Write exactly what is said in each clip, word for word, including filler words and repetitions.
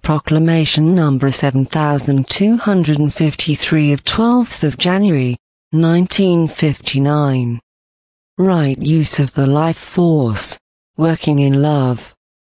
Proclamation number seven thousand two hundred fifty-three of twelfth of January, nineteen fifty-nine. Right use of the life force, working in love.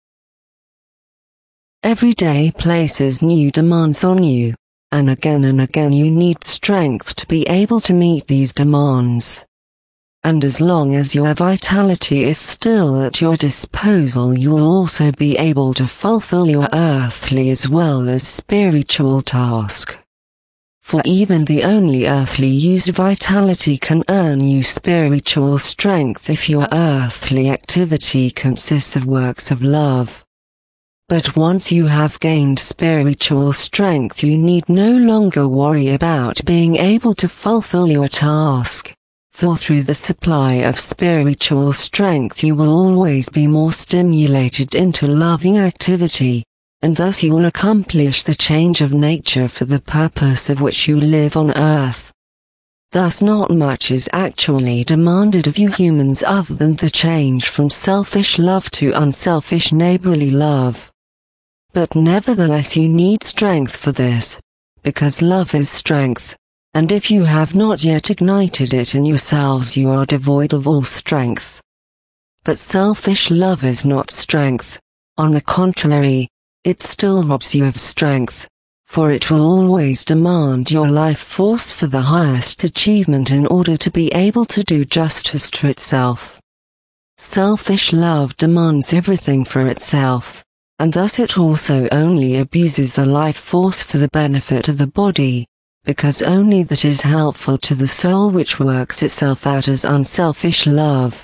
Every day places new demands on you, and again and again you need strength to be able to meet these demands. And as long as your vitality is still at your disposal, you will also be able to fulfill your earthly as well as spiritual task. For even the only earthly used vitality can earn you spiritual strength if your earthly activity consists of works of love. But once you have gained spiritual strength, you need no longer worry about being able to fulfill your task. For through the supply of spiritual strength you will always be more stimulated into loving activity, and thus you will accomplish the change of nature for the purpose of which you live on earth. Thus not much is actually demanded of you humans other than the change from selfish love to unselfish neighborly love. But nevertheless you need strength for this, because love is strength. And if you have not yet ignited it in yourselves, you are devoid of all strength. But selfish love is not strength. On the contrary, it still robs you of strength, for it will always demand your life force for the highest achievement in order to be able to do justice to itself. Selfish love demands everything for itself, and thus it also only abuses the life force for the benefit of the body, because only that is helpful to the soul which works itself out as unselfish love.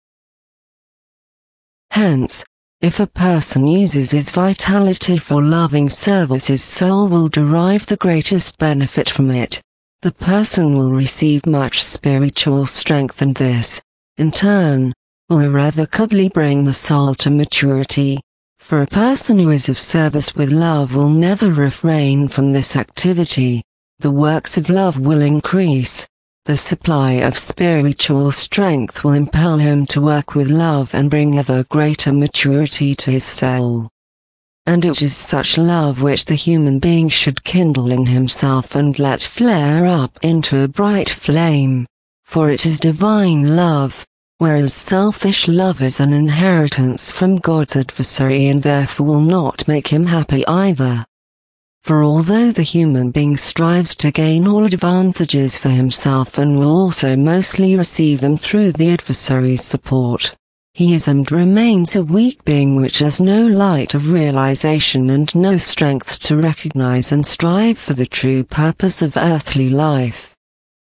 Hence, if a person uses his vitality for loving service, his soul will derive the greatest benefit from it. The person will receive much spiritual strength, and this, in turn, will irrevocably bring the soul to maturity. For a person who is of service with love will never refrain from this activity. The works of love will increase, the supply of spiritual strength will impel him to work with love and bring ever greater maturity to his soul. And it is such love which the human being should kindle in himself and let flare up into a bright flame, for it is divine love, whereas selfish love is an inheritance from God's adversary and therefore will not make him happy either. For although the human being strives to gain all advantages for himself and will also mostly receive them through the adversary's support, he is and remains a weak being which has no light of realization and no strength to recognize and strive for the true purpose of earthly life.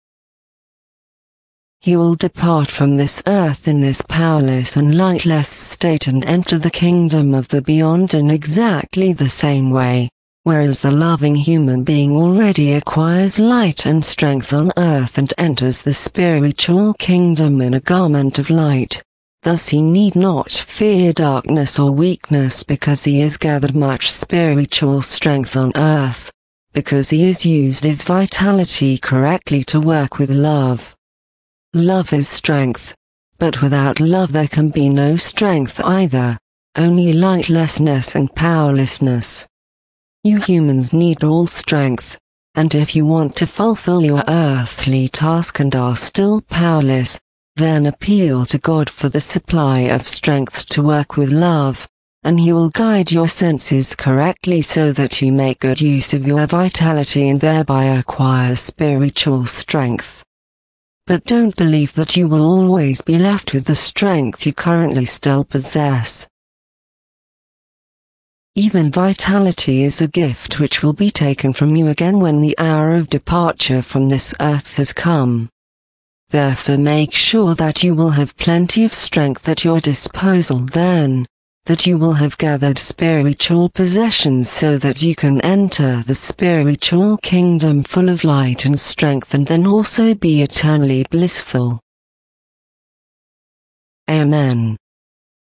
He will depart from this earth in this powerless and lightless state and enter the kingdom of the beyond in exactly the same way. Whereas the loving human being already acquires light and strength on earth and enters the spiritual kingdom in a garment of light. Thus he need not fear darkness or weakness because he has gathered much spiritual strength on earth, because he has used his vitality correctly to work with love. Love is strength, but without love there can be no strength either, only lightlessness and powerlessness. You humans need all strength, and if you want to fulfill your earthly task and are still powerless, then appeal to God for the supply of strength to work with love, and He will guide your senses correctly so that you make good use of your vitality and thereby acquire spiritual strength. But don't believe that you will always be left with the strength you currently still possess. Even vitality is a gift which will be taken from you again when the hour of departure from this earth has come. Therefore make sure that you will have plenty of strength at your disposal then, that you will have gathered spiritual possessions so that you can enter the spiritual kingdom full of light and strength and then also be eternally blissful. Amen.